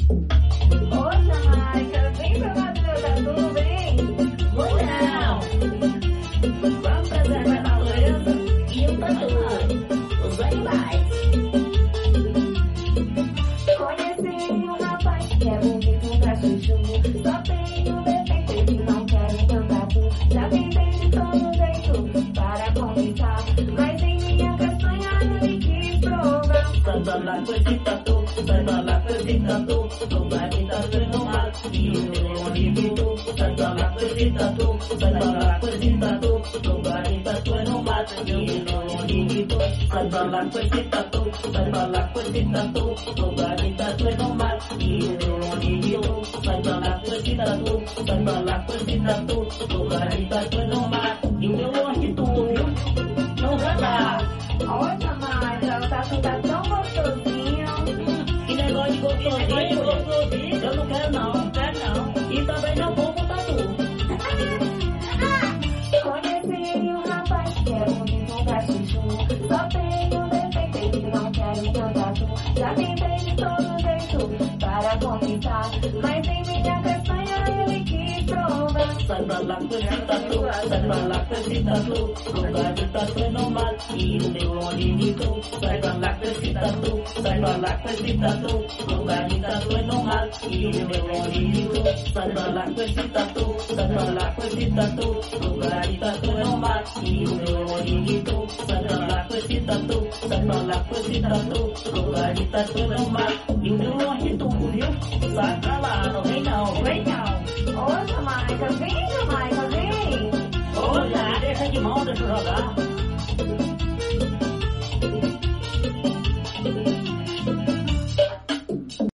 Ô, Jamaica, vem pra lá do meu tatu, vem. Vou não. Vamos fazer a natureza e o tatu. Os animais. Conheci um rapaz que é bonito pra chuchu. Só tem um defeito, ele não quer meu tatu. Já tentei de todo jeito para conquistar, mas em minha castanha ele quis provar. Sai pra lá com esse tatu, sai pra lá com esse tatu. Tu vai me tatuando mal e o meu amigo. Sai pra lá com esse tatu, sai pra lá com esse tatu. Tu vai me tatuando mal e o meu amigo. Sai pra lá com esse tatu, sai pra lá com esse tatu. Tu vai me tatuando mal e o meu amigo. Sai pra lá com esse tatu, sai pra lá com esse tatu. Tu vai me tatuando mal e o meu amigo, viu? Não vai dar. Ô, Jamaica, o tatu tá tão gostosinho. Que negócio de gostosinho, eu não quero não, quero não. E também não vou com tatu. Conheci um rapaz que é bonito pra chuchu. Só tem um defeito, ele não quer meu tatu. Já tentei de todo jeito para conquistar, mas em minha castanha ele quis provar. Sai pra lá com esse tatu, sai pra lá com esse tatu. Tu vai me tatuando mal e o meu inimigo. Sai pra lá com esse tatu, sai pra lá com esse tatu. Tu vai me tatuando mal e o meu inimigo. Sai pra lá com esse tatu, sai pra lá com esse tatu. Tu vai me tatuando mal e o meu inimigo. Sai pra lá com esse tatu, sai pra lá com esse tatu. Tu vai me tatuando mal e o meu inimigo, viu? Sai pra lá, não vem não, vem não. Ô, Jamaica, vem, Jamaica, vem. Olha, deixa de mão, deixa eu jogar.